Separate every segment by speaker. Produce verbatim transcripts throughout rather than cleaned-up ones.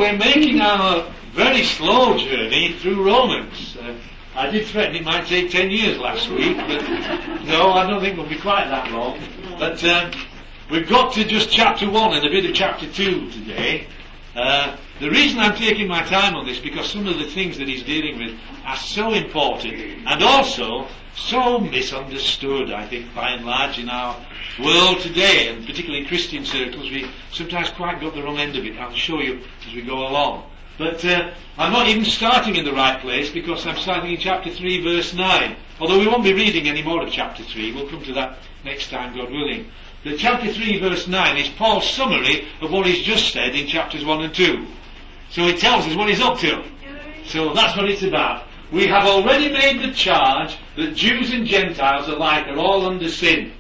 Speaker 1: we're making our very slow journey through Romans. Uh, I did threaten it might take ten years last week, but no, I don't think it'll be quite that long. But um, we've got to just chapter one and a bit of chapter two today. Uh, the reason I'm taking my time on this, because some of the things that he's dealing with are so important and also so misunderstood, I think, by and large in our world today, and particularly in Christian circles. We sometimes quite got the wrong end of it. I'll show you as we go along. But uh, I'm not even starting in the right place, because I'm starting in chapter three, verse nine. Although we won't be reading any more of chapter three. We'll come to that next time, God willing. But chapter three, verse nine is Paul's summary of what he's just said in chapters one and two. So it tells us what he's up to. So that's what it's about. We have already made the charge that Jews and Gentiles alike are all under sin.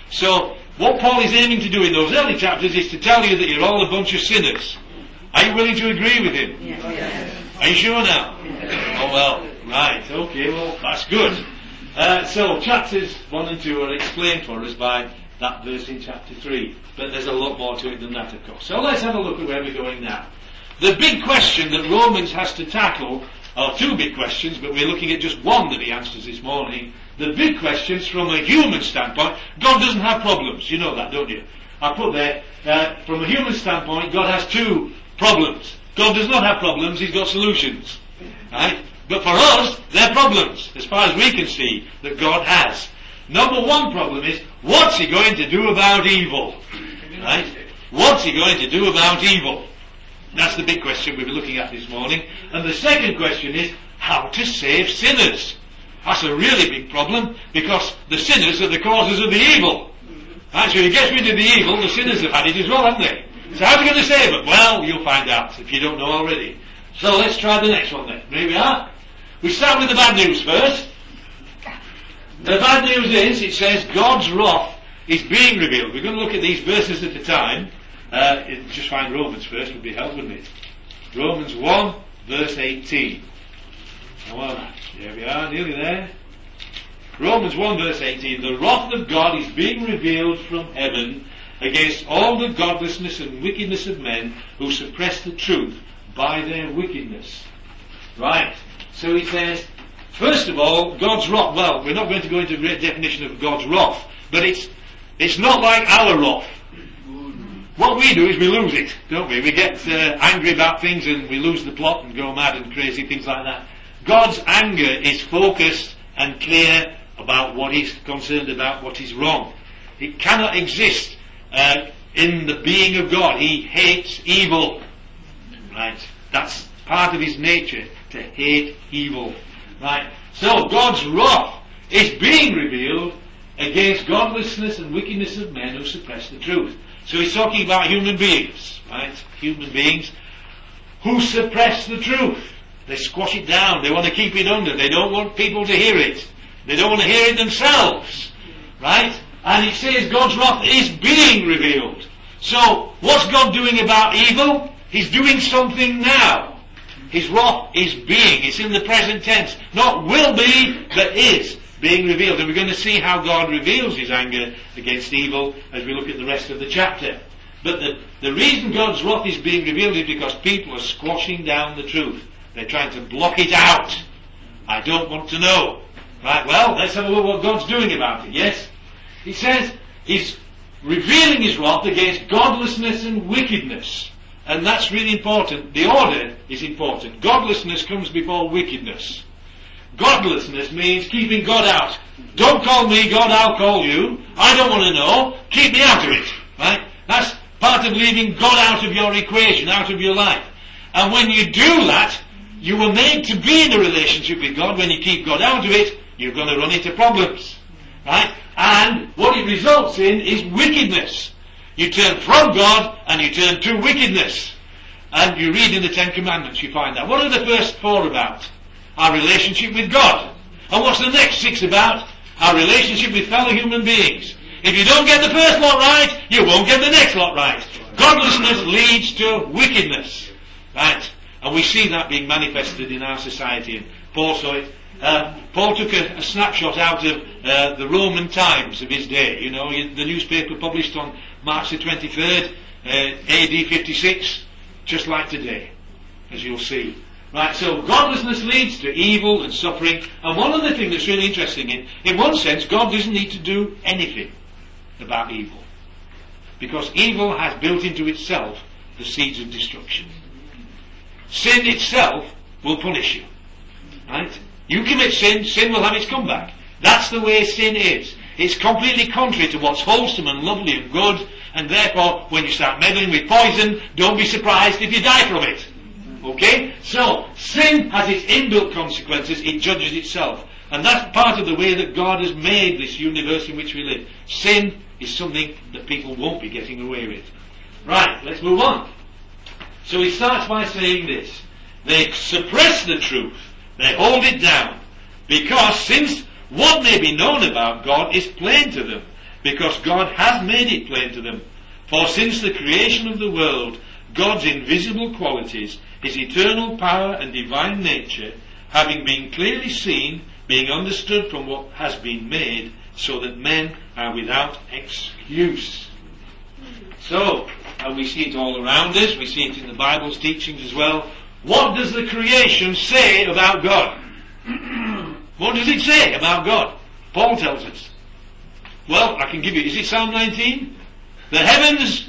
Speaker 1: So what Paul is aiming to do in those early chapters is to tell you that you're all a bunch of sinners. Are you willing to agree with him?
Speaker 2: Yes.
Speaker 1: Are you sure now? Yes. Oh well, right, okay, well, that's good. Uh, so chapters one and two are explained for us by that verse in chapter three. But there's a lot more to it than that, of course. So let's have a look at where we're going now. The big question that Romans has to tackle, or two big questions, but we're looking at just one that he answers this morning. The big questions from a human standpoint. God doesn't have problems. You know that, don't you? I put there, uh, from a human standpoint, God has two problems. God does not have problems, he's got solutions. Right? But for us, they're problems, as far as we can see, that God has. Number one problem is, what's he going to do about evil? Right? What's he going to do about evil? That's the big question we'll be looking at this morning. And the second question is, how to save sinners. That's a really big problem, because the sinners are the causes of the evil. Right? So if he gets rid of the evil, the sinners have had it as well, haven't they? So how are we going to save them? Well, you'll find out if you don't know already. So let's try the next one then. Here we are. We start with the bad news first. The bad news is, it says, God's wrath is being revealed. We're going to look at these verses at a time. Uh, just find Romans first would be helpful, wouldn't it? Romans one, verse eighteen. Well, here we are, nearly there. Romans one, verse eighteen. The wrath of God is being revealed from heaven against all the godlessness and wickedness of men who suppress the truth by their wickedness. Right. So he says, first of all, God's wrath. Well, we're not going to go into a great definition of God's wrath, but it's it's not like our wrath. What we do is we lose it, don't we? We get uh, angry about things and we lose the plot and go mad and crazy, things like that. God's anger is focused and clear about what he's concerned about, what is wrong. It cannot exist uh, in the being of God. He hates evil. Right? That's part of his nature, to hate evil. Right? So God's wrath is being revealed against godlessness and wickedness of men who suppress the truth. So he's talking about human beings, right? Human beings who suppress the truth. They squash it down. They want to keep it under. They don't want people to hear it. They don't want to hear it themselves, right? And it says God's wrath is being revealed. So what's God doing about evil? He's doing something now. His wrath is being. It's in the present tense. Not will be, but is being revealed. And we're going to see how God reveals his anger against evil as we look at the rest of the chapter. But the, the reason God's wrath is being revealed is because people are squashing down the truth. They're trying to block it out. I don't want to know. Right, well, let's have a look at what God's doing about it, yes? He says he's revealing his wrath against godlessness and wickedness. And that's really important. The order is important. Godlessness comes before wickedness. Godlessness means keeping God out. Don't call me God, I'll call you. I don't want to know. Keep me out of it. Right? That's part of leaving God out of your equation, out of your life. And when you do that, you were made to be in a relationship with God. When you keep God out of it, you're going to run into problems. Right? And what it results in is wickedness. You turn from God and you turn to wickedness. And you read in the Ten Commandments, you find that. What are the first four about? Our relationship with God. And what's the next six about? Our relationship with fellow human beings. If you don't get the first lot right, you won't get the next lot right. Godlessness leads to wickedness. Right? And we see that being manifested in our society. And Paul saw it. Uh, Paul took a, a snapshot out of uh, the Roman Times of his day. You know, the newspaper published on March the twenty-third, uh, A D fifty-six, just like today. as you'll see. Right, so godlessness leads to evil and suffering, and one other thing that's really interesting, in, in one sense, God doesn't need to do anything about evil. Because evil has built into itself the seeds of destruction. Sin itself will punish you. Right? You commit sin, sin will have its comeback. That's the way sin is. It's completely contrary to what's wholesome and lovely and good, and therefore, when you start meddling with poison, don't be surprised if you die from it. Okay? So, sin has its inbuilt consequences, it judges itself. And that's part of the way that God has made this universe in which we live. Sin is something that people won't be getting away with. Right, let's move on. So he starts by saying this. They suppress the truth. They hold it down. Because since what may be known about God is plain to them, because God has made it plain to them. For since the creation of the world, God's invisible qualities, His eternal power and divine nature, having been clearly seen, being understood from what has been made, so that men are without excuse. So, and we see it all around us, we see it in the Bible's teachings as well. What does the creation say about God? What does it say about God? Paul tells us. Well, I can give you, is it Psalm nineteen? The heavens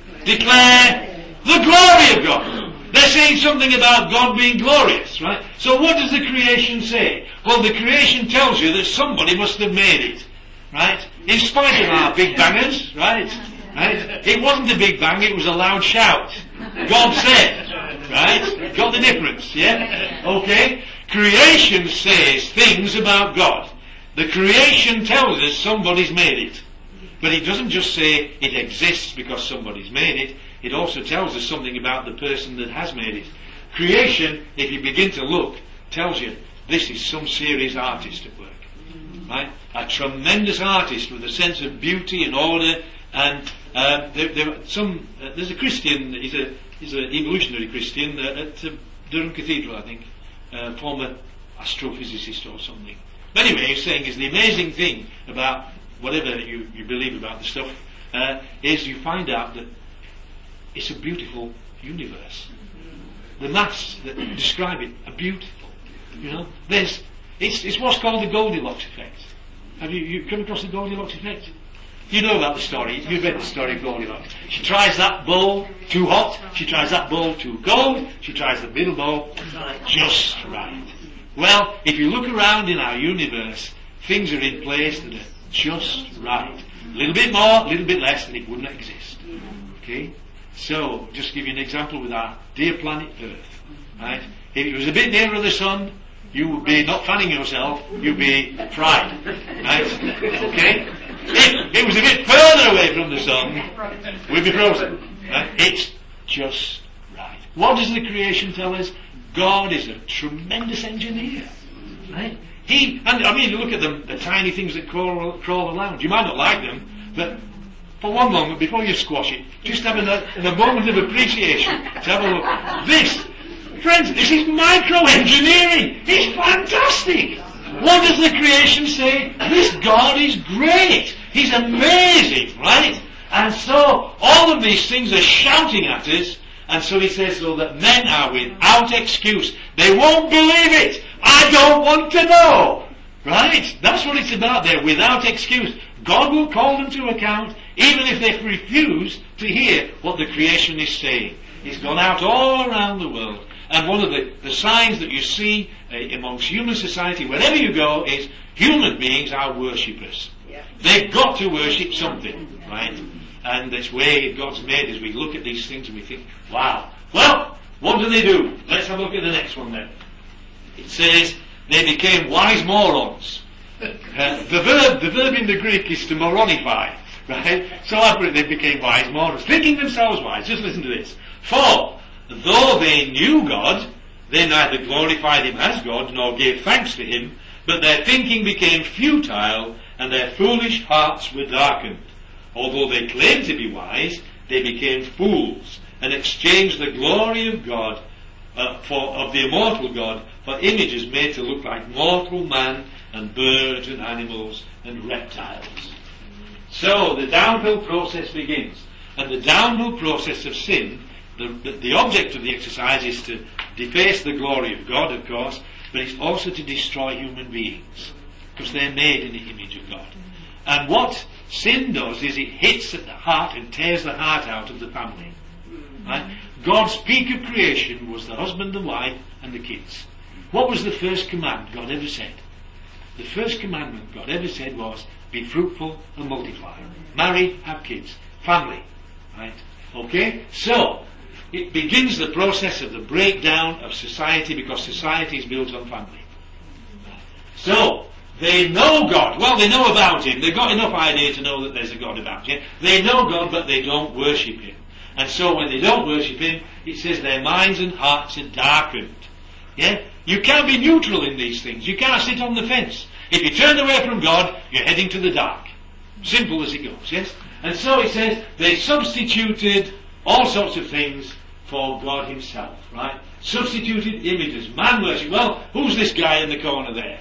Speaker 1: declare the glory of God. They're saying something about God being glorious, right? So what does the creation say? Well, the creation tells you that somebody must have made it, right? In spite of our big bangers, right? Right? It wasn't a big bang, it was a loud shout. God said, right? Got the difference, yeah? Okay? Creation says things about God. The creation tells us somebody's made it. But it doesn't just say it exists because somebody's made it. It also tells us something about the person that has made it. Creation, if you begin to look, tells you this is some serious artist at work. Right? A tremendous artist with a sense of beauty and order. And uh, there, there some uh, there's a Christian, he's a he's an evolutionary Christian uh, at uh, Durham Cathedral, I think, uh, former astrophysicist or something. But anyway, he's saying is the amazing thing about whatever you, you believe about the stuff uh, is you find out that it's a beautiful universe. The maths that describe it are beautiful. You know, there's it's it's what's called the Goldilocks effect. Have you, you come across the Goldilocks effect? You know about the story. You've read the story of Goldilocks. She tries that bowl too hot. She tries that bowl too cold. She tries the middle bowl just right. Well, if you look around in our universe, things are in place that are just right. A little bit more, a little bit less, and it wouldn't exist. Okay? So, just to give you an example with our dear planet Earth. Right? If it was a bit nearer the sun, you would be not fanning yourself, you'd be fried. Right? Okay? If it was a bit further away from the sun, we'd be frozen. Right? It's just right. What does the creation tell us? God is a tremendous engineer. Right? He, and I mean, look at them, the tiny things that crawl, crawl around. You might not like them, but for one moment, before you squash it, just have a, a moment of appreciation to have a look. This, friends, this is micro-engineering. It's fantastic. What does the creation say? This God is great. He's amazing, right? And so, all of these things are shouting at us, and so he says, so that men are without excuse. They won't believe it. I don't want to know. Right? That's what it's about. They're without excuse. God will call them to account, even if they refuse to hear what the creation is saying. He's gone out all around the world. And one of the, the signs that you see uh, amongst human society, wherever you go, is human beings are worshippers. Yeah. They've got to worship something, right? And this way God's made us, we look at these things and we think, wow. Well, what do they do? Let's have a look at the next one then. It says, they became wise morons. Uh, the verb, the verb in the Greek is to moronify, right? So I put it, they became wise morons, thinking themselves wise. Just listen to this. For, though they knew God, they neither glorified Him as God, nor gave thanks to Him, but their thinking became futile, and their foolish hearts were darkened. Although they claimed to be wise, they became fools, and exchanged the glory of God, uh, for of the immortal God, for images made to look like mortal man, and birds, and animals, and reptiles. So, the downhill process begins. And the downhill process of sin, the, the, the object of the exercise is to deface the glory of God, of course, but it's also to destroy human beings, because they're made in the image of God. And what sin does is it hits at the heart and tears the heart out of the family. Right? God's peak of creation was the husband and wife and the kids. What was the first command God ever said? The first commandment God ever said was, be fruitful and multiply. Marry, have kids. Family. Right? Okay? So, it begins the process of the breakdown of society, because society is built on family. So, they know God. Well, they know about Him. They've got enough idea to know that there's a God about Him. They know God, but they don't worship Him. And so when they don't worship Him, it says their minds and hearts are darkened. Yeah? You can't be neutral in these things. You can't sit on the fence. If you turn away from God, you're heading to the dark. Simple as it goes, yes? And so it says they substituted all sorts of things for God Himself, right? Substituted images. Man worship. Well, who's this guy in the corner there?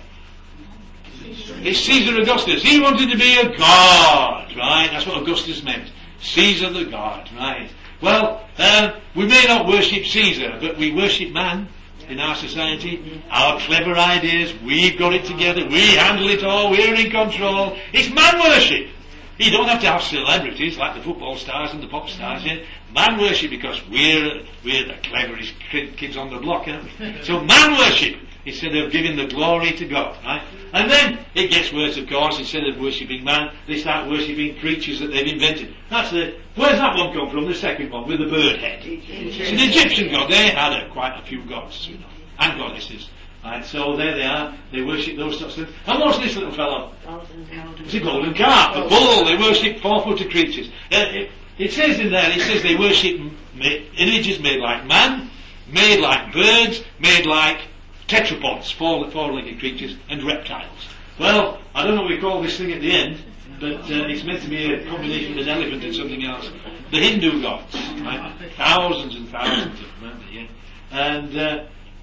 Speaker 1: It's Caesar Augustus. He wanted to be a god, right? That's what Augustus meant. Caesar the god, right? Well, uh, we may not worship Caesar, but we worship man in our society. Our clever ideas, we've got it together, we handle it all, we're in control. It's man worship. You don't have to have celebrities like the football stars and the pop stars, yeah? Man worship, because we're we're the cleverest kids on the block, aren't we? So man worship, instead of giving the glory to God, right? And then it gets worse, of course. Instead of worshipping man, they start worshipping creatures that they've invented. That's the, where's that one come from? The second one, with the bird head. It's an Egyptian god. They had a, quite a few gods, you know, and goddesses. Right, so there they are. They worship those sorts of things. And what's this little fellow? It's a golden calf, a bull. They worship four-footed creatures. Uh, it, it says in there, it says they worship ma- images made like man, made like birds, made like tetrapods, four, four-legged creatures, and reptiles. Well, I don't know what we call this thing at the end, but uh, it's meant to be a combination of an elephant and something else. The Hindu gods, right? Thousands and thousands of them, aren't they? Yeah? And uh,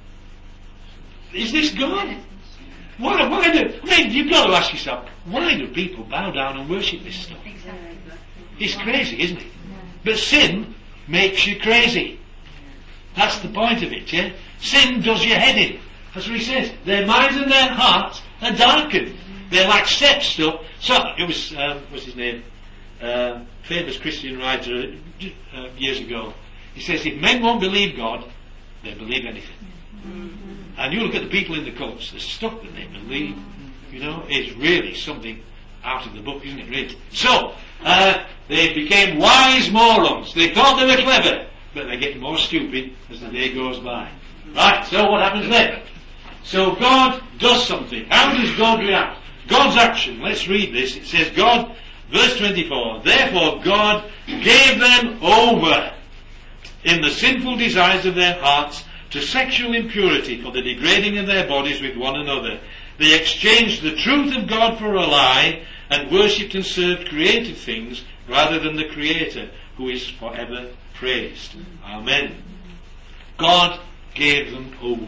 Speaker 1: is this God? Why, why do, I mean, you've got to ask yourself, why do people bow down and worship this stuff? It's crazy, isn't it? But sin makes you crazy. That's the point of it, yeah? Sin does your head in. That's what he says. Their minds and their hearts are darkened. They're like sex stuff. So, it was, um, what's his name? Uh, famous Christian writer uh, years ago. He says, if men won't believe God, they'll believe anything. Mm-hmm. And you look at the people in the cults, the stuff that they believe, you know, is really something out of the book, isn't it, really? So, uh, they became wise morons. They thought they were clever, but they're getting more stupid as the day goes by. Right, so what happens then? So God does something. How does God react? God's action. Let's read this. It says, God, verse twenty-four, therefore God gave them over in the sinful desires of their hearts to sexual impurity for the degrading of their bodies with one another. They exchanged the truth of God for a lie and worshipped and served created things rather than the Creator, who is forever praised. Amen. God gave them over.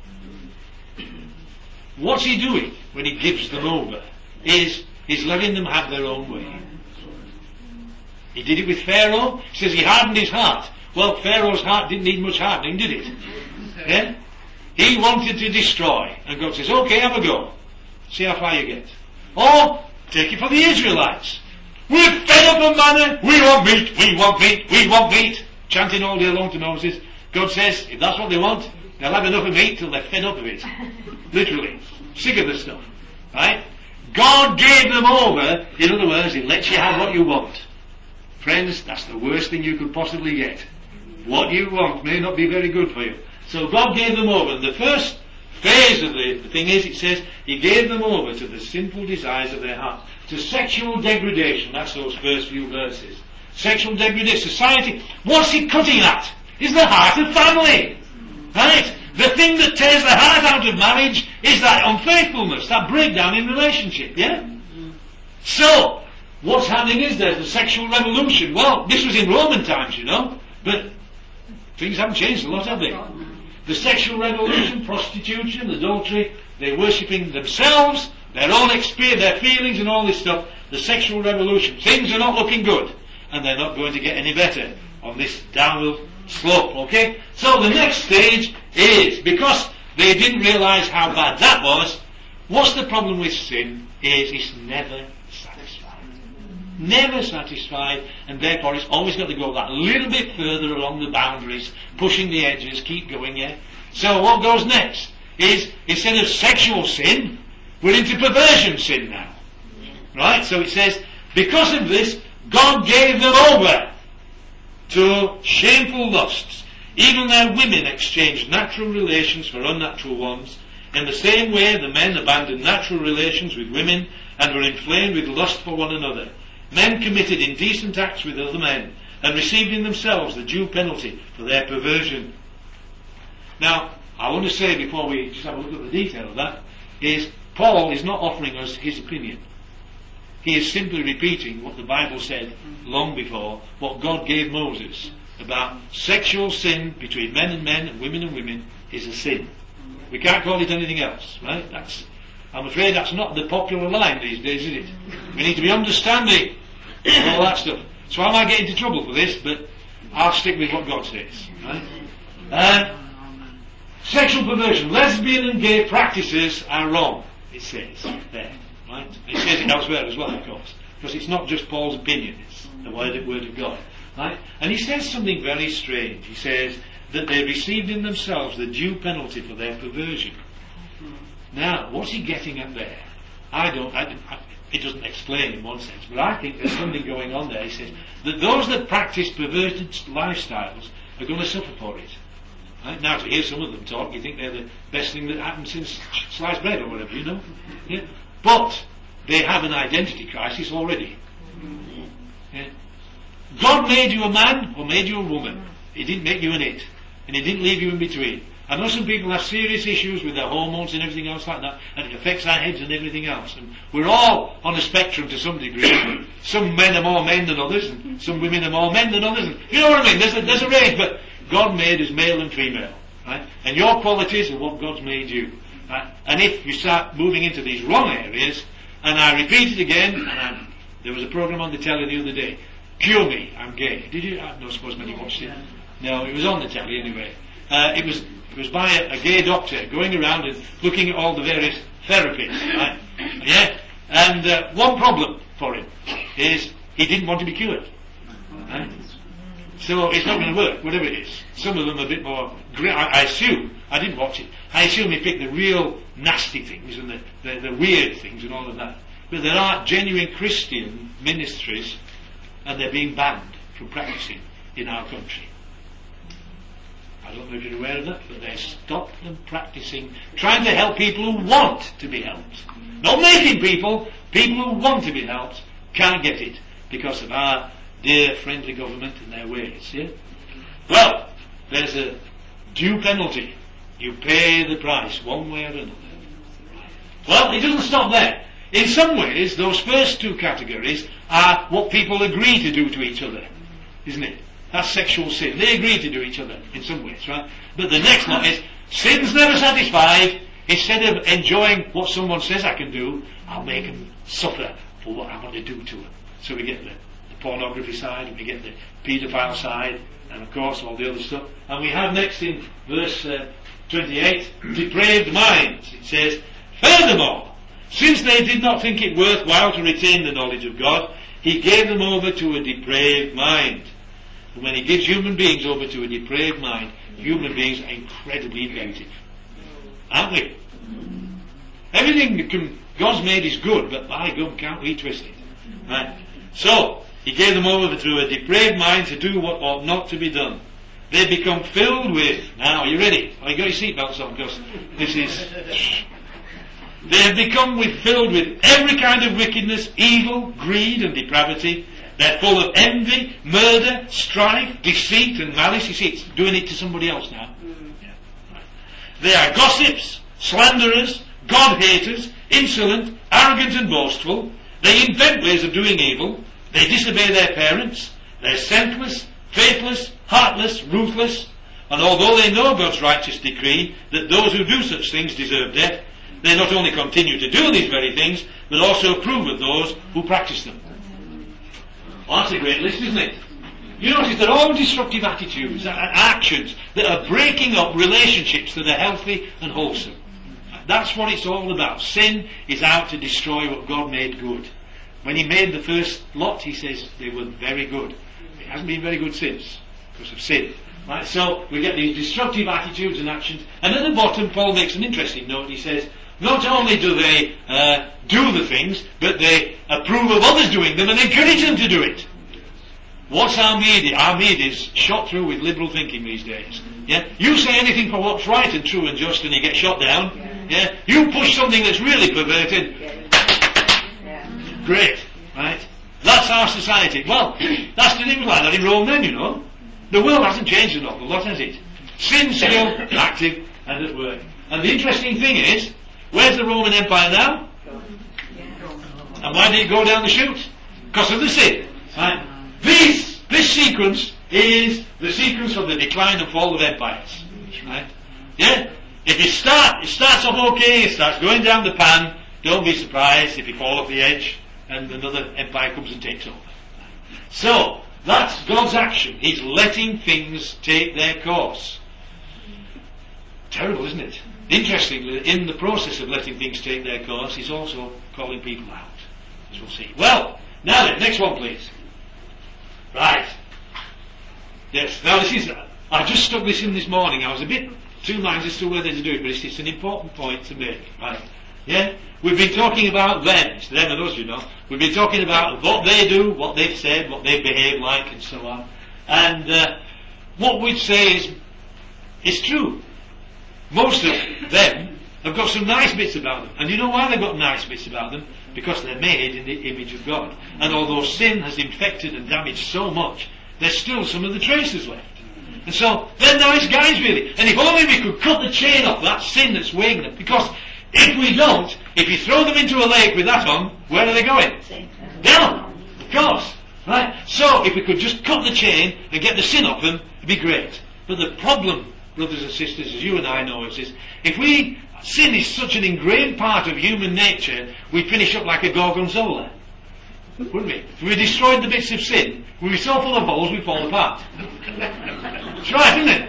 Speaker 1: What's He doing when He gives them over? Is He's letting them have their own way. He did it with Pharaoh. He says He hardened his heart. Well, Pharaoh's heart didn't need much hardening, did it? Yeah? He wanted to destroy. And God says, okay, have a go. See how far you get. Or, take it for the Israelites. We're fed up of manna. We want meat. We want meat. We want meat. Chanting all day long to Moses. God says, if that's what they want, they'll have enough of meat till they're fed up of it. Literally. Sick of the stuff. Right? God gave them over. In other words, He lets you have what you want. Friends, that's the worst thing you could possibly get. What you want may not be very good for you. So God gave them over. And the first phase of the, the thing is, it says, He gave them over to the sinful desires of their heart. To sexual degradation. That's those first few verses. Sexual degradation. Society. What's it cutting at? Is the heart of family. Right? The thing that tears the heart out of marriage is that unfaithfulness, that breakdown in relationship. Yeah? So, what's happening is there's a sexual revolution. Well, this was in Roman times, you know. But things haven't changed a lot, have they? The sexual revolution, prostitution, adultery, they're worshipping themselves, their own experience, their feelings and all this stuff. The sexual revolution. Things are not looking good. And they're not going to get any better on this downhill slope, okay? So the next stage is, because they didn't realise how bad that was, what's the problem with sin? Is it's never satisfied. Never satisfied, and therefore it's always got to go that little bit further along the boundaries, pushing the edges, keep going, yeah? So what goes next is, instead of sexual sin, we're into perversion sin now. Right? So it says, because of this, God gave them over to shameful lusts. Even their women exchanged natural relations for unnatural ones. In the same way, the men abandoned natural relations with women and were inflamed with lust for one another. Men committed indecent acts with other men and received in themselves the due penalty for their perversion. Now, I want to say before we just have a look at the detail of that, is Paul is not offering us his opinion. He is simply repeating what the Bible said long before, what God gave Moses about sexual sin between men and men and women and women is a sin. We can't call it anything else, right? That's, I'm afraid that's not the popular line these days, is it? We need to be understanding and all that stuff. So I might get into trouble for this, but I'll stick with what God says, right? Uh, sexual perversion, lesbian and gay practices are wrong, it says there. Right? It says it elsewhere as well, of course, because it's not just Paul's opinion, it's the word, word of God. Right? And he says something very strange. He says that they received in themselves the due penalty for their perversion. Now, what's he getting at there? I don't, I, I, it doesn't explain in one sense, but I think there's something going on there. He says that those that practice perverted lifestyles are going to suffer for it. Right? Now, to hear some of them talk, you think they're the best thing that happened since sliced bread or whatever, you know? Yeah? But they have an identity crisis already. Yeah. God made you a man or made you a woman. He didn't make you an it. And He didn't leave you in between. I know some people have serious issues with their hormones and everything else like that, and it affects our heads and everything else. And we're all on a spectrum to some degree. Some men are more men than others, and some women are more men than others. And you know what I mean? There's a, there's a range, but God made us male and female. Right? And your qualities are what God's made you. Right? And if you start moving into these wrong areas, and I repeat it again, and I'm, there was a program on the telly the other day, Cure Me, I'm Gay. Did you? I don't suppose many watched it. No, it was on the telly anyway. Uh, it was it was by a, a gay doctor going around and looking at all the various therapies. Right? Yeah. And uh, one problem for him is he didn't want to be cured. Right? So it's not going to work, whatever it is. Some of them are a bit more, I, I assume, I didn't watch it, I assume they pick the real nasty things and the, the, the weird things and all of that. But there are genuine Christian ministries and they're being banned from practicing in our country. I don't know if you're aware of that, but they stop them practicing, trying to help people who want to be helped. Not making people, people who want to be helped can't get it because of our dear friendly government and their ways. Yeah? Well, there's a due penalty. You pay the price one way or another. Well, it doesn't stop there. In some ways, those first two categories are what people agree to do to each other, isn't it? That's sexual sin. They agree to do each other in some ways, right? But the next one is sin's never satisfied. Instead of enjoying what someone says I can do, I'll make them suffer for what I want to do to them. So we get the pornography side, and we get the paedophile side, and of course all the other stuff. And we have next in verse uh, twenty-eight, depraved minds. It says, furthermore, since they did not think it worthwhile to retain the knowledge of God, He gave them over to a depraved mind. And when He gives human beings over to a depraved mind, human beings are incredibly inventive. Aren't we? Everything that can, God's made is good, but by gum, can't we twist it? Right? So, He gave them over to a depraved mind to do what ought not to be done. They become filled with, now are you ready? Oh, you got your seatbelts on because this is, they have become with, filled with every kind of wickedness, evil, greed and depravity. They're full of envy, murder, strife, deceit and malice. You see, it's doing it to somebody else now. Yeah. Right. They are gossips, slanderers, God-haters, insolent, arrogant and boastful. They invent ways of doing evil. They disobey their parents. They're senseless, faithless, heartless, ruthless. And although they know God's righteous decree that those who do such things deserve death, they not only continue to do these very things, but also approve of those who practice them. Well, that's a great list, isn't it? You notice they're all destructive attitudes and actions that are breaking up relationships that are healthy and wholesome. That's what it's all about. Sin is out to destroy what God made good. When he made the first lot, he says they were very good. It hasn't been very good since, because of sin. Right? So we get these destructive attitudes and actions. And at the bottom, Paul makes an interesting note. He says, not only do they uh, do the things, but they approve of others doing them and encourage them to do it. What's our media? Our media is shot through with liberal thinking these days. Yeah, you say anything for what's right and true and just, and you get shot down. Yeah, you push something that's really perverted. Great, right? That's our society. Well, that's the thing like that in Rome then, you know. The world hasn't changed an awful lot, has it? Sin's still active and at work. And the interesting thing is, where's the Roman Empire now? And why did it go down the chute? Because of the sin. Right? This, this sequence is the sequence of the decline and fall of empires. Right? Yeah? If it, start, it starts off okay, it starts going down the pan, don't be surprised if you fall off the edge and another empire comes and takes over. So, that's God's action. He's letting things take their course. Terrible, isn't it? Interestingly, in the process of letting things take their course, he's also calling people out, as we'll see. Well, now then, next one please. Right. Yes, now this is, I just stuck this in this morning. I was a bit two minds as to whether to do it, but it's, it's an important point to make. Right. Yeah? We've been talking about them, it's them and us, you know. We've been talking about what they do, what they've said, what they behave like, and so on. And uh, what we'd say is, it's true. Most of them have got some nice bits about them. And you know why they've got nice bits about them? Because they're made in the image of God. And although sin has infected and damaged so much, there's still some of the traces left. And so, they're nice guys really. And if only we could cut the chain off that sin that's weighing them. Because if we don't, if you throw them into a lake with that on, where are they going? Down, of course. Right? So, if we could just cut the chain and get the sin off them, it'd be great. But the problem, brothers and sisters, as you and I know, is this. If we, sin is such an ingrained part of human nature, we finish up like a gorgonzola. Wouldn't we? If we destroyed the bits of sin, we'd be so full of holes we fall apart. That's right, isn't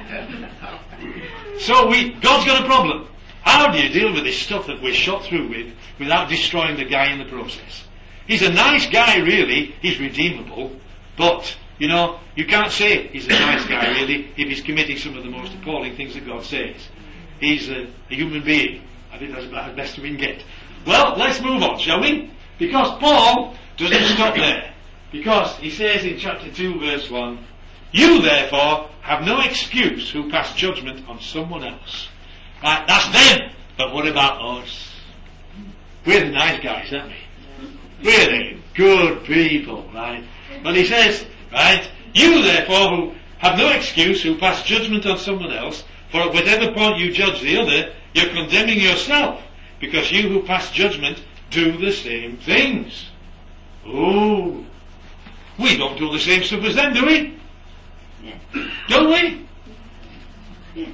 Speaker 1: it? So we, God's got a problem. How do you deal with this stuff that we're shot through with without destroying the guy in the process? He's a nice guy really, he's redeemable, but, you know, you can't say he's a nice guy really if he's committing some of the most appalling things that God says. He's a, a human being. I think that's about the best we can get. Well, let's move on, shall we? Because Paul doesn't stop there. Because he says in chapter two verse one, you therefore have no excuse who pass judgment on someone else. Right, that's them. But what about us? We're the nice guys, aren't we? We're the good people, right? But he says, right, you therefore who have no excuse who pass judgment on someone else, for at whatever point you judge the other, you're condemning yourself, because you who pass judgment do the same things. Oh, we don't do the same stuff as them, do we? Yeah. Don't we?
Speaker 2: Yes.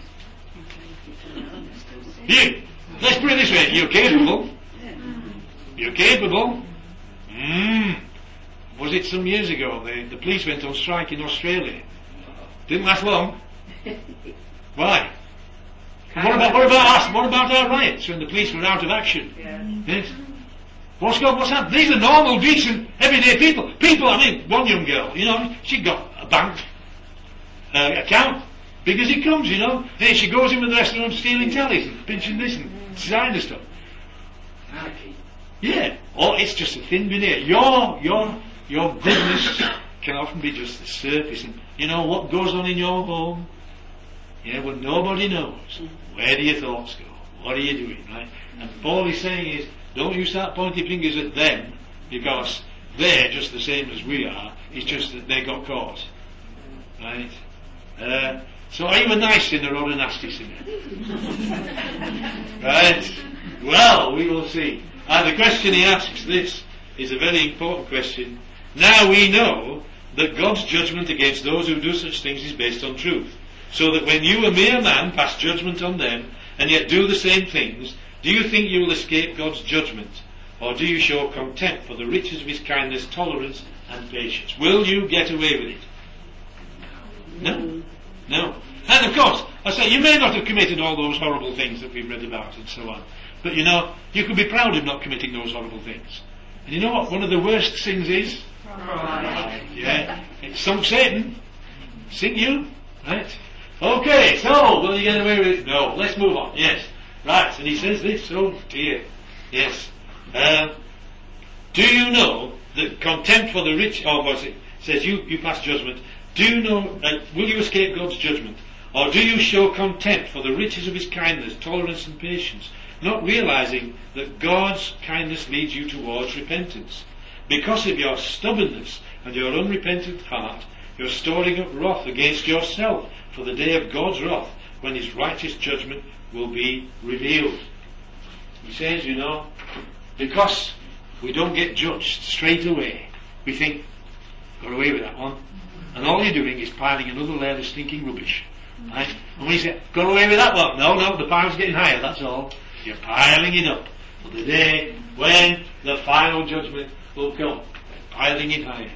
Speaker 1: You, let's put it this way, you're capable. You're capable. Mm. Was it some years ago, the, the police went on strike in Australia? Didn't last long. Why? What about, what about us? What about our riots when the police were out of action? Yeah. Yes. What's got, what's happened? These are normal, decent, everyday people. People, I mean, one young girl, you know, she got a bank uh, account, big as it comes, you know. Then she goes in with the restaurant stealing tellies and pinching this and designer stuff. Yeah. Or it's just a thin veneer. Your, your, your goodness can often be just the surface. And you know what goes on in your home? Yeah, well, nobody knows. Where do your thoughts go? What are you doing, right? And Paul is saying is, don't you start pointing fingers at them, because they're just the same as we are. It's just that they got caught. Right? Uh, so are you a nice sinner or a nasty sinner? Right? Well, we will see. And the question he asks, this is a very important question. Now we know that God's judgment against those who do such things is based on truth. So that when you, a mere man, pass judgment on them, and yet do the same things, do you think you will escape God's judgment? Or do you show contempt for the riches of his kindness, tolerance, and patience? Will you get away with it? No. No. And of course, I say, you may not have committed all those horrible things that we've read about and so on. But you know, you can be proud of not committing those horrible things. And you know what one of the worst sins is?
Speaker 2: Pride.
Speaker 1: Yeah. It's sunk Satan. Sink you. Right? Okay, so, will you get away with it? No. Let's move on. Yes. Right, and he says this, oh dear. Yes. Uh, do you know that contempt for the rich, oh, what's it? Says you, you pass judgment. Do you know, uh, will you escape God's judgment? Or do you show contempt for the riches of his kindness, tolerance and patience, not realizing that God's kindness leads you towards repentance? Because of your stubbornness and your unrepentant heart, you're storing up wrath against yourself for the day of God's wrath, when his righteous judgment will be revealed. He says, you know, because we don't get judged straight away, we think, got away with that one. And all you're doing is piling another layer of stinking rubbish. Right? And when you say, got away with that one, no, no, the pile's getting higher, that's all. You're piling it up for the day when the final judgment will come. Piling it higher.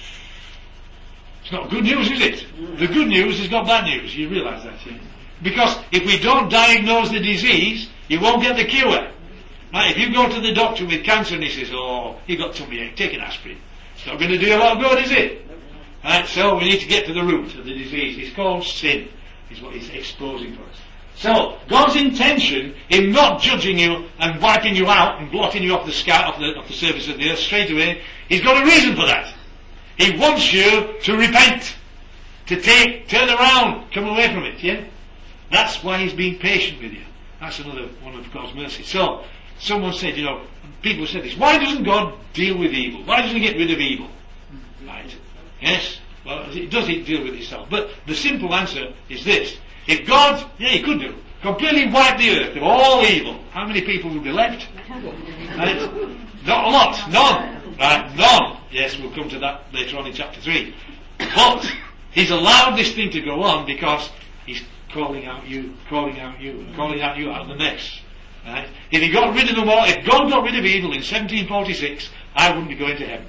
Speaker 1: It's not good news, is it? The good news has got bad news. You realise that, yeah? Because if we don't diagnose the disease, you won't get the cure. Right? If you go to the doctor with cancer and he says, oh, you got tummy ache, take an aspirin. It's not going to do you a lot of good, is it? Right? So we need to get to the root of the disease. It's called sin, is what he's exposing for us. So, God's intention in not judging you and wiping you out and blotting you off the sky, off the, off the surface of the earth straight away, he's got a reason for that. He wants you to repent, to take, turn around, come away from it, yeah? That's why he's being patient with you. That's another one of God's mercy. So, someone said, you know, people said this, why doesn't God deal with evil? Why doesn't he get rid of evil? Right. Yes, well, it does he deal with itself. But the simple answer is this. If God, yeah, he could do, completely wipe the earth of all evil, how many people would be left? Right? Not a lot, none. Right, none. Yes, we'll come to that later on in chapter three. But he's allowed this thing to go on because he's calling out you, calling out you, calling out you out of the mess. Right? If he got rid of them all, if God got rid of evil in seventeen forty-six, I wouldn't be going to heaven.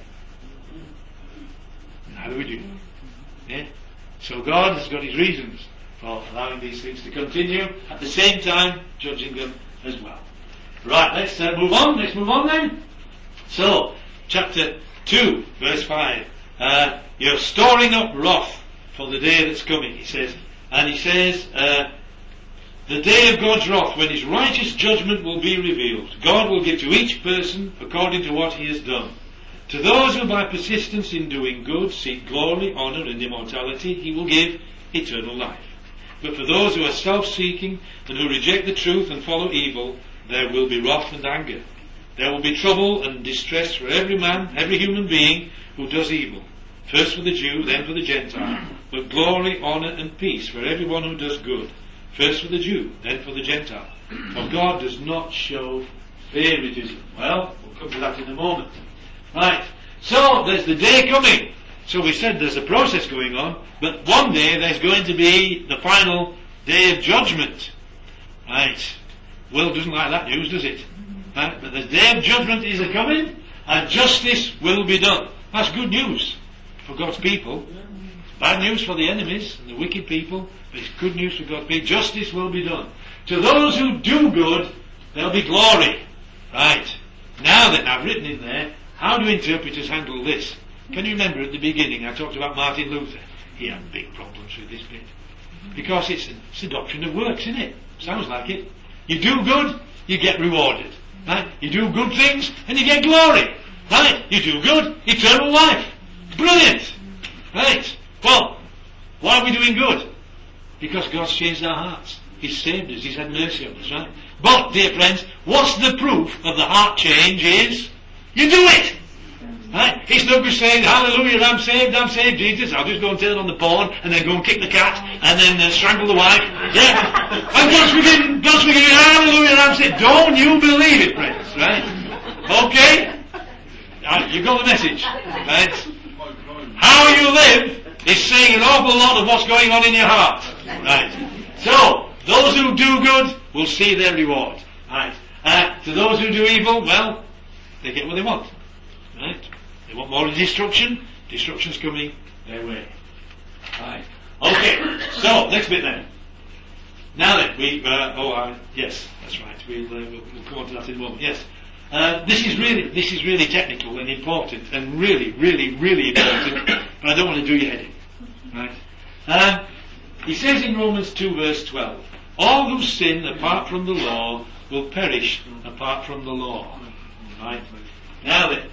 Speaker 1: Neither would you. Yeah? So God has got his reasons for allowing these things to continue, at the same time judging them as well. Right, let's uh, move on. Let's move on then. So, chapter two, verse five. Uh, you're storing up wrath for the day that's coming, he says. And he says, uh, the day of God's wrath, when his righteous judgment will be revealed. God will give to each person according to what he has done. To those who by persistence in doing good seek glory, honour and immortality, he will give eternal life. But for those who are self-seeking and who reject the truth and follow evil, there will be wrath and anger. There will be trouble and distress for every man, every human being who does evil. First for the Jew, then for the Gentile. But glory, honour and peace for everyone who does good. First for the Jew, then for the Gentile. For God does not show favoritism. Well, we'll come to that in a moment. Right. So, there's the day coming. So we said there's a process going on, but one day there's going to be the final day of judgment. Right. World doesn't like that news, does it? Right. But the day of judgment is a coming, and justice will be done. That's good news for God's people. Bad news for the enemies and the wicked people, but it's good news for God's people. Justice will be done. To those who do good, there'll be glory. Right. Now then, I've written in there, how do interpreters handle this? Can you remember at the beginning I talked about Martin Luther? He had big problems with this bit. Because it's a, it's a doctrine of works, isn't it? Sounds like it. You do good, you get rewarded. Right? You do good things, and you get glory. Right? You do good, eternal life. Brilliant! Right? Well, why are we doing good? Because God's changed our hearts. He's saved us. He's had mercy on us, right? But, dear friends, what's the proof of the heart change is you do it! Right? It's no good saying, hallelujah, I'm saved, I'm saved, Jesus. I'll just go and turn on the porn and then go and kick the cat and then uh, strangle the wife. Yeah? And God's forgiven, God's forgiven, hallelujah, I'm saved. Don't you believe it, friends, right? Okay? Right, you got the message, right? How you live is saying an awful lot of what's going on in your heart, right? So, those who do good will see their reward, right? Uh, to those who do evil, well, they get what they want, right? They want more destruction, destruction's coming their way. Right. Okay, so, next bit then. Now then, we, uh, oh, uh, yes, that's right, we'll, uh, we'll, we'll come on to that in a moment, yes. Uh, this is really, this is really technical and important, and really, really, really important, but I don't want to do your head in, right? Um, he says in Romans two verse twelve, all who sin apart from the law will perish apart from the law, right? Now then,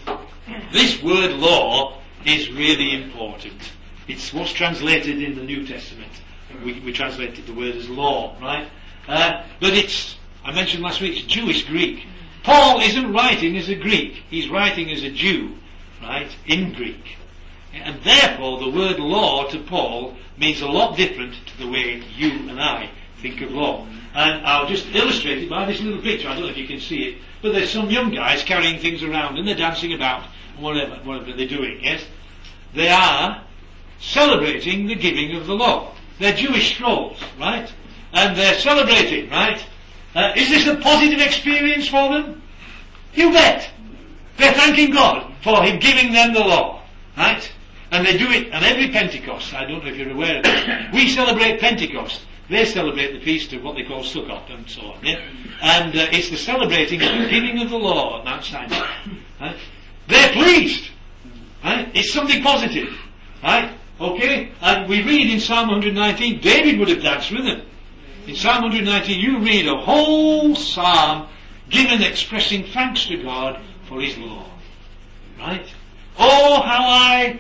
Speaker 1: this word law is really important. It's what's translated in the New Testament. We, we translated the word as law, right? Uh, but it's, I mentioned last week, it's Jewish Greek. Paul isn't writing as a Greek, he's writing as a Jew, right, in Greek. And therefore the word law to Paul means a lot different to the way you and I think of law. And I'll just illustrate it by this little picture. I don't know if you can see it, but there's some young guys carrying things around and they're dancing about, whatever, whatever they're doing, yes? They are celebrating the giving of the law. They're Jewish scrolls, right? And they're celebrating, right? Uh, is this a positive experience for them? You bet. They're thanking God for Him giving them the law, right? And they do it on every Pentecost. I don't know if you're aware of this. We celebrate Pentecost. They celebrate the feast of what they call Sukkot and so on, yeah? And uh, it's the celebrating of the giving of the law on Mount Sinai. Right? They're pleased. Right? It's something positive. Right? Okay? And we read in Psalm one nineteen, David would have danced with them. In Psalm one nineteen, you read a whole psalm given expressing thanks to God for His law. Right? Oh, how I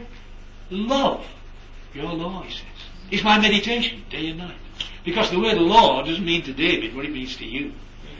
Speaker 1: love your law, he says. It's my meditation, day and night. Because the word law doesn't mean to David what it means to you.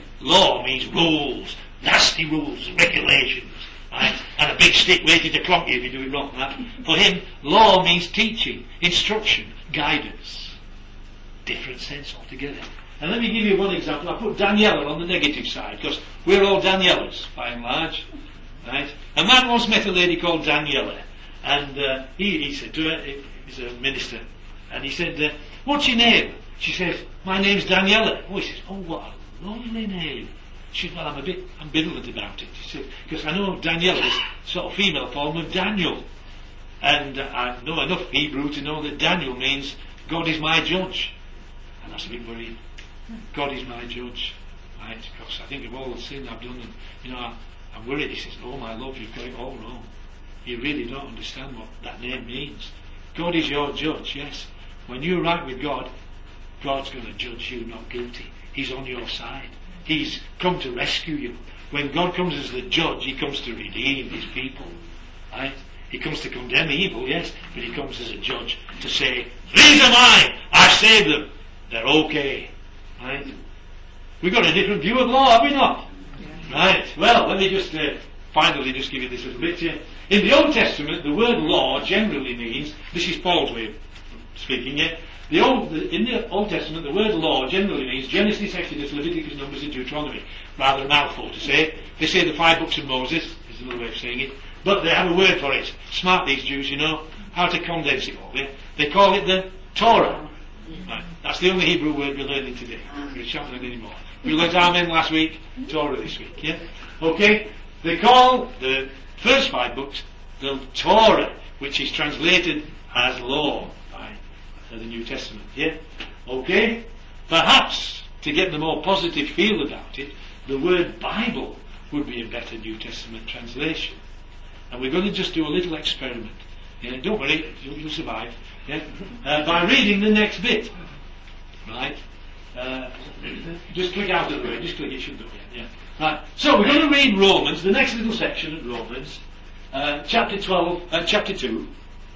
Speaker 1: Law means rules, nasty rules, regulations, right? And a big stick waiting to clock you if you do it wrong, right? For him, law means teaching, instruction, guidance. Different sense altogether. And let me give you one example. I put Daniela on the negative side, because we're all Danielas, by and large. Right? A man once met a lady called Daniela, and uh, he, he said to her, he's a minister, and he said, uh, what's your name? She says, my name's Daniela. Oh, he says, oh, what a lovely name. She said, well, I'm a bit ambivalent about it. She said, because I know Daniela is sort of female form of Daniel. And uh, I know enough Hebrew to know that Daniel means God is my judge. And that's a bit worrying. God is my judge. Right? Because I think of all the sin I've done, and, you know, I, I'm worried. He says, oh, my love, you've got it all wrong. You really don't understand what that name means. God is your judge, yes. When you're right with God, God's going to judge you not guilty. He's on your side. He's come to rescue you. When God comes as the judge, He comes to redeem His people. Right? He comes to condemn evil, yes, but He comes as a judge to say, these are mine, I've saved them, they're okay. Right? We've got a different view of law, have we not? Yeah. Right, well, let me just uh, finally just give you this little bit here. In the Old Testament, the word law generally means, this is Paul's way of speaking here, the old, the, in the Old Testament, the word law generally means Genesis, Exodus, Leviticus, Numbers, and Deuteronomy. Rather a mouthful to say. They say the five books of Moses, is another way of saying it, but they have a word for it. Smart, these Jews, you know, how to condense it all. They, they call it the Torah. Right. That's the only Hebrew word we're learning today. We shan't learn anymore. We learned Amen last week, Torah this week, yeah? Okay? They call the first five books the Torah, which is translated as law by the New Testament, yeah? Okay? Perhaps, to get the more positive feel about it, the word Bible would be a better New Testament translation. And we're going to just do a little experiment. Yeah? Don't worry, you'll, you'll survive. Yeah? Uh, by reading the next bit. Right? Uh, just click out of the way, just click, it should go here. Yeah. Right. So we're going to read Romans, the next little section of Romans, uh, chapter twelve, uh, chapter two,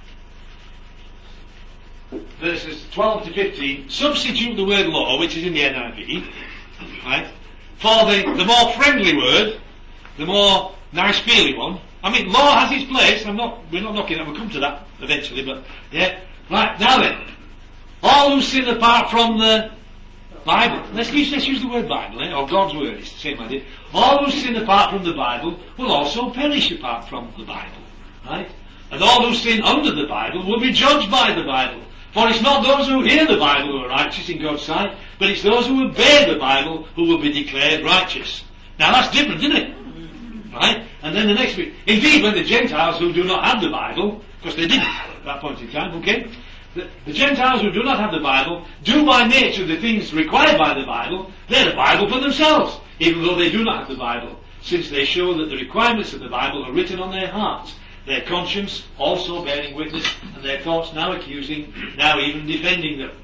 Speaker 1: verses twelve to fifteen. Substitute the word law, which is in the N I V, right, for the, the more friendly word, the more nice feeling one. I mean, law has its place. I'm not, we're not knocking that. We'll come to that eventually, but yeah. Right, now then, all who sin apart from the Bible, let's use, let's use the word Bible, eh? Or God's word, it's the same idea. All who sin apart from the Bible will also perish apart from the Bible, right? And all who sin under the Bible will be judged by the Bible. For it's not those who hear the Bible who are righteous in God's sight, but it's those who obey the Bible who will be declared righteous. Now that's different, isn't it? Right? And then the next bit. Indeed, when the Gentiles who do not have the Bible, because they didn't at that point in time, okay? the, the Gentiles who do not have the Bible do by nature the things required by the Bible. They're the Bible for themselves, even though they do not have the Bible, since they show that the requirements of the Bible are written on their hearts, their conscience also bearing witness, and their thoughts now accusing, now even defending them.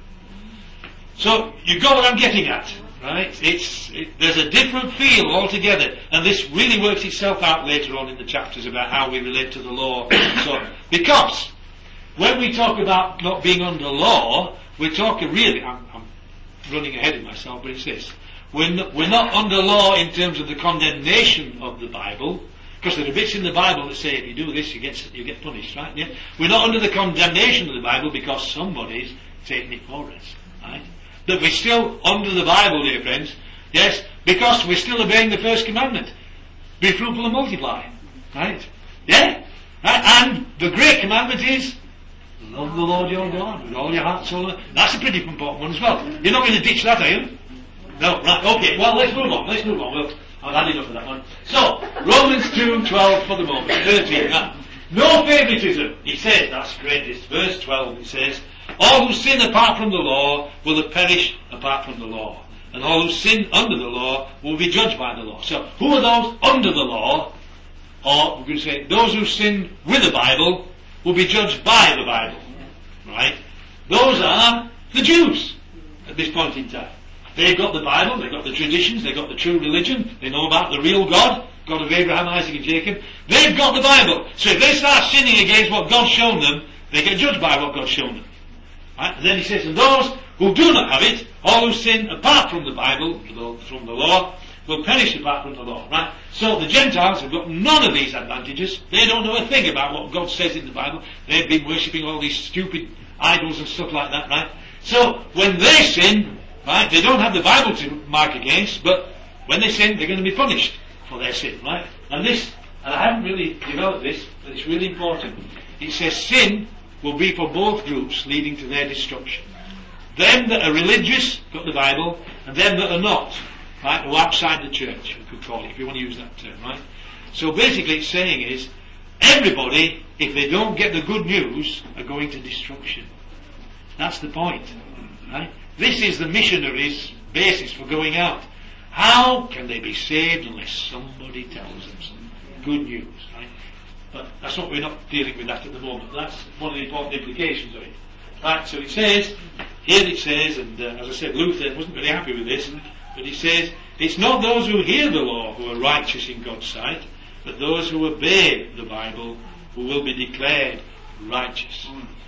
Speaker 1: So, you got what I'm getting at, right? It's, it, there's a different feel altogether, and this really works itself out later on in the chapters about how we relate to the law. So, because, when we talk about not being under law, we're talking really, I'm, I'm running ahead of myself, but it's this. We're not, we're not under law in terms of the condemnation of the Bible, because there are bits in the Bible that say if you do this you get you get punished, right? Yeah? We're not under the condemnation of the Bible because somebody's taking it for us, right? That we're still under the Bible, dear friends, yes, because we're still obeying the first commandment. Be fruitful and multiply, right? Yeah? Right? And the great commandment is love the Lord your God with all your heart, soul, and that's a pretty important one as well. You're not going to ditch that, are you? No, right, okay, well let's move on, let's move on. We'll, I've had enough of that one. So, Romans two twelve for the moment, thirteen. Now, no favoritism, he says, that's great, it's verse twelve, it says, all who sin apart from the law will perish apart from the law. And all who sin under the law will be judged by the law. So, who are those under the law? Or, we're going to say, those who sin with the Bible will be judged by the Bible. Right? Those are the Jews at this point in time. They've got the Bible, they've got the traditions, they've got the true religion, they know about the real God, God of Abraham, Isaac and Jacob. They've got the Bible. So if they start sinning against what God's shown them, they get judged by what God's shown them. Right? And then he says, and those who do not have it, all who sin apart from the Bible, from the law, will perish apart from the law. Right? So the Gentiles have got none of these advantages. They don't know a thing about what God says in the Bible. They've been worshipping all these stupid idols and stuff like that, right? So when they sin, right, they don't have the Bible to mark against, but when they sin, they're going to be punished for their sin, right? And this, and I haven't really developed this, but it's really important. It says sin will be for both groups leading to their destruction. Them that are religious, got the Bible, and them that are not, right, who are outside the church, we could call it, if you want to use that term, right? So basically it's saying is, everybody, if they don't get the good news, are going to destruction. That's the point, right? This is the missionaries' basis for going out. How can they be saved unless somebody tells them some good news, right? But that's what we're not dealing with that at the moment. That's one of the important implications of it. Right, so it says, here it says, and uh, as I said, Luther wasn't very happy with this, but he says, it's not those who hear the law who are righteous in God's sight, but those who obey the Bible who will be declared righteous.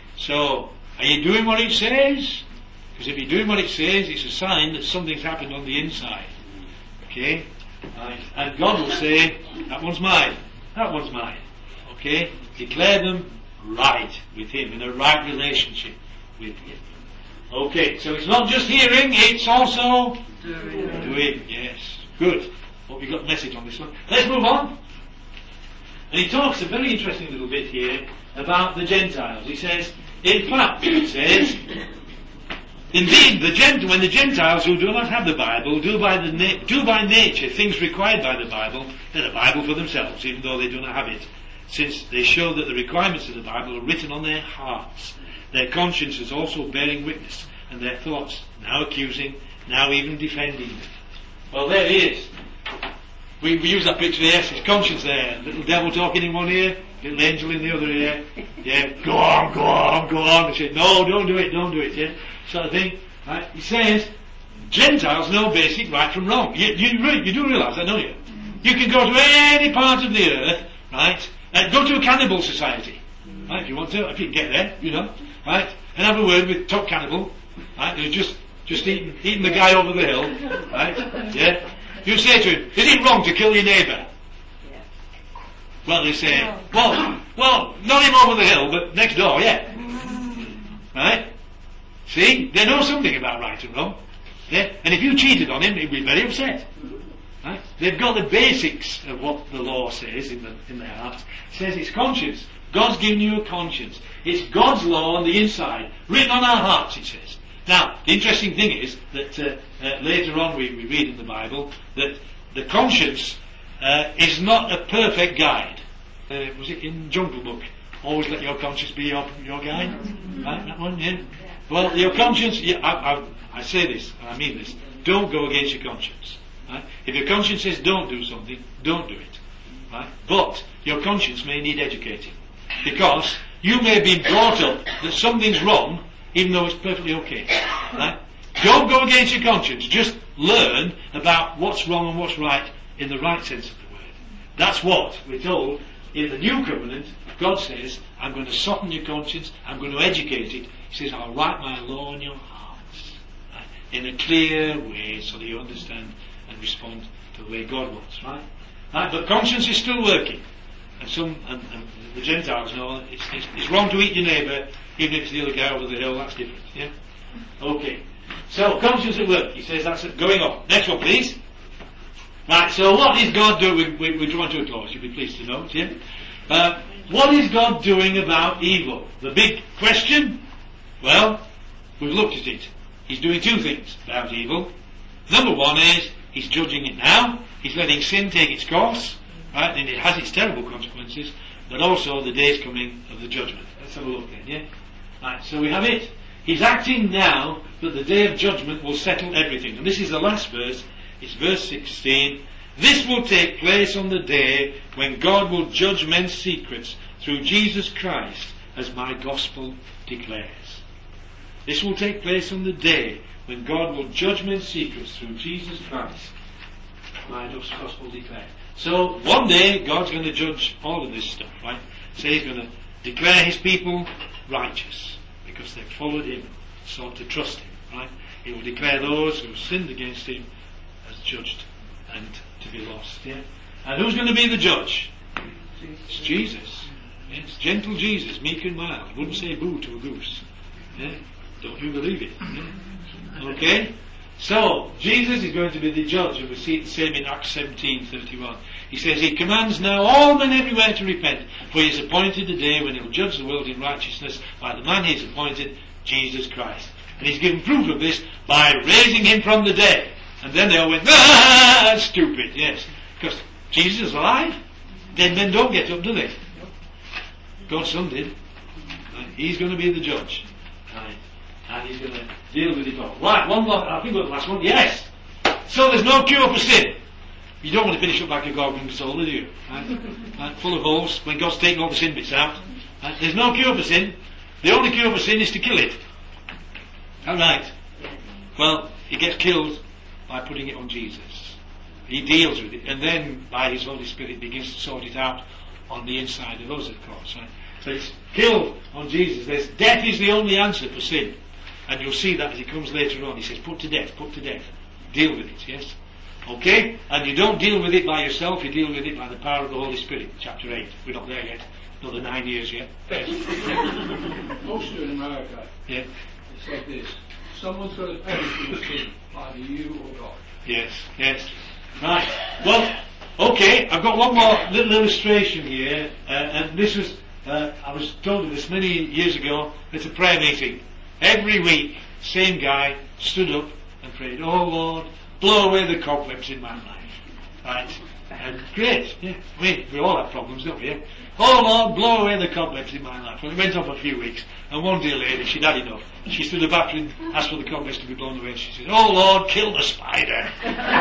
Speaker 1: So, are you doing what it says? Because if you're doing what it says, it's a sign that something's happened on the inside. Okay? Right. And God will say, that one's mine. That one's mine. Okay? Declare them right with Him, in a right relationship with Him. Okay, so it's not just hearing, it's also doing. Doing, yes. Good. Hope you got the message on this one. Let's move on. And he talks a very interesting little bit here about the Gentiles. He says, in fact, he says, indeed, the Gent- when the Gentiles who do not have the Bible do by, the na- do by nature things required by the Bible, they're the Bible for themselves, even though they do not have it, since they show that the requirements of the Bible are written on their hearts, their consciences also bearing witness, and their thoughts now accusing, now even defending them. Well, there he is. We, we use that picture there, his conscience there, little devil talking in one ear, little angel in the other ear. Yeah, go on, go on, go on. And say, no, don't do it, don't do it. Yeah, sort of thing. Right? He says, Gentiles know basic right from wrong. You, you, re- you do realise that, don't you? You can go to any part of the earth, right, and go to a cannibal society, right, if you want to, if you can get there, you know, right, and have a word with top cannibal, right, who's just, just eating, eating the guy over the hill, right, yeah. You say to him, is it wrong to kill your neighbour? Yeah. Well, they say, well, well, not him over the hill, but next door, yeah. Right? See? They know something about right and wrong. Yeah? And if you cheated on him, he'd be very upset. Right? They've got the basics of what the law says in, the, in their hearts. It says it's conscience. God's given you a conscience. It's God's law on the inside, written on our hearts, it says. Now, the interesting thing is that uh, uh, later on we, we read in the Bible that the conscience uh, is not a perfect guide. Uh, was it in Jungle Book always let your conscience be your, your guide. Right, that one, yeah. Well, your conscience, yeah, I, I, I say this, and I mean this, don't go against your conscience. Right? If your conscience says don't do something, don't do it. Right? But your conscience may need educating. Because you may be brought up that something's wrong, even though it's perfectly okay. Right? Don't go against your conscience, just learn about what's wrong and what's right in the right sense of the word. That's what we're told in the New Covenant. God says, I'm going to soften your conscience, I'm going to educate it. He says, I'll write my law in your hearts. Right? In a clear way so that you understand and respond to the way God wants. Right? Right? But conscience is still working. And some and, and the Gentiles know it's, it's, it's wrong to eat your neighbour, even if it's the other guy over the hill, that's different. Yeah? Okay. So, conscience at work. He says that's going on. Next one, please. Right, so what is God doing? We, we're drawing to a close, you'll be pleased to note, yeah? Uh, what is God doing about evil? The big question? Well, we've looked at it. He's doing two things about evil. Number one is, he's judging it now. He's letting sin take its course, right? And it has its terrible consequences, but also the day's coming of the judgment. Let's have a look then, yeah? Right, so we have it. He's acting now that the day of judgment will settle everything. And this is the last verse. It's verse sixteen. This will take place on the day when God will judge men's secrets through Jesus Christ, as my gospel declares. This will take place on the day when God will judge men's secrets through Jesus Christ, my gospel declares. So one day God's going to judge all of this stuff, right? So he's going to declare his people righteous because they've followed him, sought to trust him, right? He will declare those who sinned against him as judged and to be lost. Yeah? And who's going to be the judge? It's Jesus. It's gentle Jesus, meek and mild. Wouldn't say boo to a goose. Yeah? Don't you believe it? Yeah? Okay? So, Jesus is going to be the judge, and we see it the same in Acts seventeen thirty-one. He says, He commands now all men everywhere to repent, for He has appointed the day when He will judge the world in righteousness by the man He has appointed, Jesus Christ. And He's given proof of this by raising Him from the dead. And then they all went, ah, stupid, yes. Because Jesus is alive. Dead men don't get up, do they? God's Son did. Right. He's going to be the judge. Right. And He's going to deal with it all. Right, one more, I think we've got the last one. Yes! So there's no cure for sin. You don't want to finish up like a gargling soul, do you? Right? Right. Full of holes, when God's taken all the sin bits out. Right. There's no cure for sin. The only cure for sin is to kill it. Alright. Well, it gets killed by putting it on Jesus. He deals with it, and then by His Holy Spirit begins to sort it out on the inside of us, of course. Right? So it's killed on Jesus. There's, death is the only answer for sin. And you'll see that as He comes later on. He says, put to death, put to death. Deal with it, yes? Okay? And you don't deal with it by yourself, you deal with it by the power of the Holy Spirit. Chapter eight. We're not there yet. Another nine years yet.
Speaker 3: Most in America,
Speaker 1: Yeah.
Speaker 3: it said this: someone's got to pay for the sin, either you or God.
Speaker 1: Yes, yes. Right. Well, okay, I've got one more little illustration here, uh, and this was, uh, I was told of this many years ago at a prayer meeting. Every week, same guy stood up and prayed, oh Lord, blow away the cobwebs in my life. Right? And great, yeah. I mean, we all have problems, don't we? Yeah? Oh Lord, blow away the cobwebs in my life. Well, it went on for a few weeks, and one dear lady, she'd had enough. She stood up after and asked for the cobwebs to be blown away, and she said, oh Lord, kill the spider.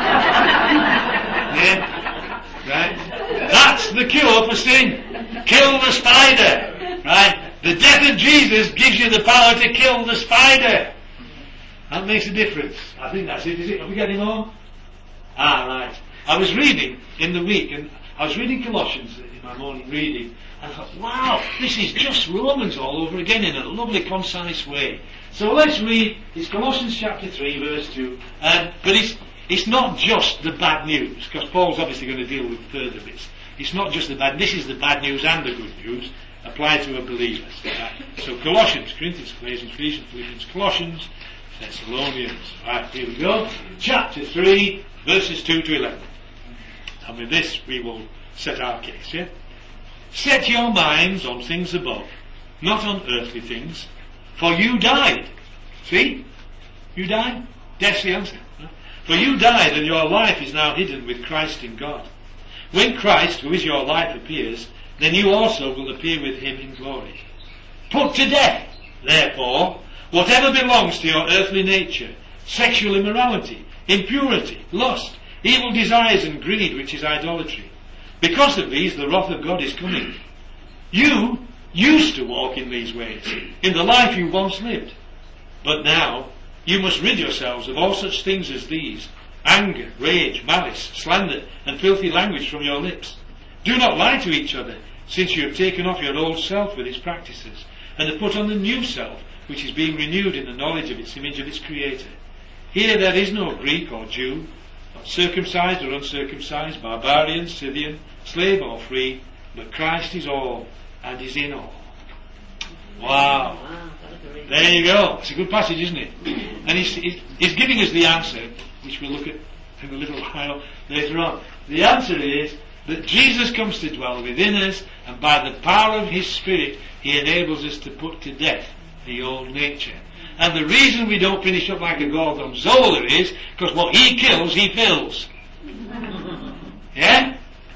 Speaker 1: Yeah? Right? That's the cure for sin. Kill the spider. Right? The death of Jesus gives you the power to kill the spider. That makes a difference. I think that's it, is it? Are we getting on? Ah, right. I was reading in the week, and I was reading Colossians in my morning reading, and I thought, wow, this is just Romans all over again in a lovely, concise way. So let's read, it's Colossians chapter three, verse two, um, but it's, it's not just the bad news, because Paul's obviously going to deal with further bits. It's not just the bad, this is the bad news and the good news, applied to a believer. Right? So Colossians, Corinthians, Galatians, Ephesians, Philippians, Colossians, Thessalonians. Right, here we go. Chapter three, verses two to eleven. And with this we will set our case, yeah? Set your minds on things above, not on earthly things, for you died. See? You died? Death's the answer. Right? For you died, and your life is now hidden with Christ in God. When Christ, who is your life, appears, then you also will appear with him in glory. Put to death, therefore, whatever belongs to your earthly nature, sexual immorality, impurity, lust, evil desires and greed, which is idolatry. Because of these, the wrath of God is coming. You used to walk in these ways, in the life you once lived. But now, you must rid yourselves of all such things as these: anger, rage, malice, slander, and filthy language from your lips. Do not lie to each other, since you have taken off your old self with its practices, and have put on the new self, which is being renewed in the knowledge of its image of its Creator. Here there is no Greek or Jew, not circumcised or uncircumcised, barbarian, Scythian, slave or free, but Christ is all and is in all. Wow. There you go. It's a good passage, isn't it? And he's, he's giving us the answer, which we'll look at in a little while later on. The answer is that Jesus comes to dwell within us, and by the power of his Spirit he enables us to put to death the old nature. And the reason we don't finish up like a gorgonzola is because what he kills, he fills. Yeah?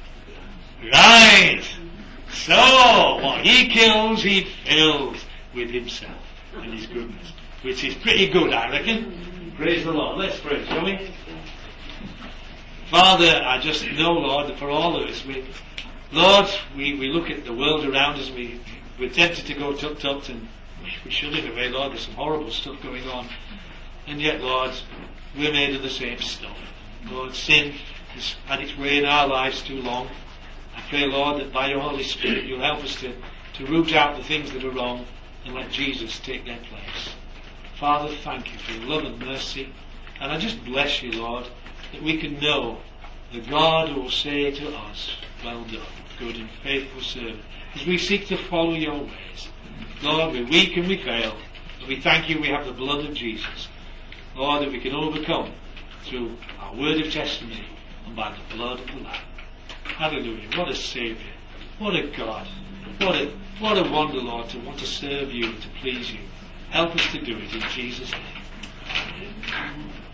Speaker 1: Right. So, what he kills, he fills with himself and his goodness, which is pretty good, I reckon. Praise the Lord. Let's pray, shall we? Father, I just know, Lord, that for all of us, we, Lord, we, we look at the world around us, we, we're tempted to go tuk-tuk, and we should in a way, Lord. There's some horrible stuff going on. And yet, Lord, we're made of the same stuff. Lord, sin has had its way in our lives too long. I pray, Lord, that by your Holy Spirit you'll help us to, to root out the things that are wrong and let Jesus take their place. Father, thank you for your love and mercy. And I just bless you, Lord, that we can know the God who will say to us, well done, good and faithful servant, as we seek to follow your ways. Lord, we're weak and we fail, but we thank you we have the blood of Jesus. Lord, that we can overcome through our word of testimony and by the blood of the Lamb. Hallelujah. What a Saviour. What a God. What a, what a wonder, Lord, to want to serve you and to please you. Help us to do it in Jesus' name. Amen.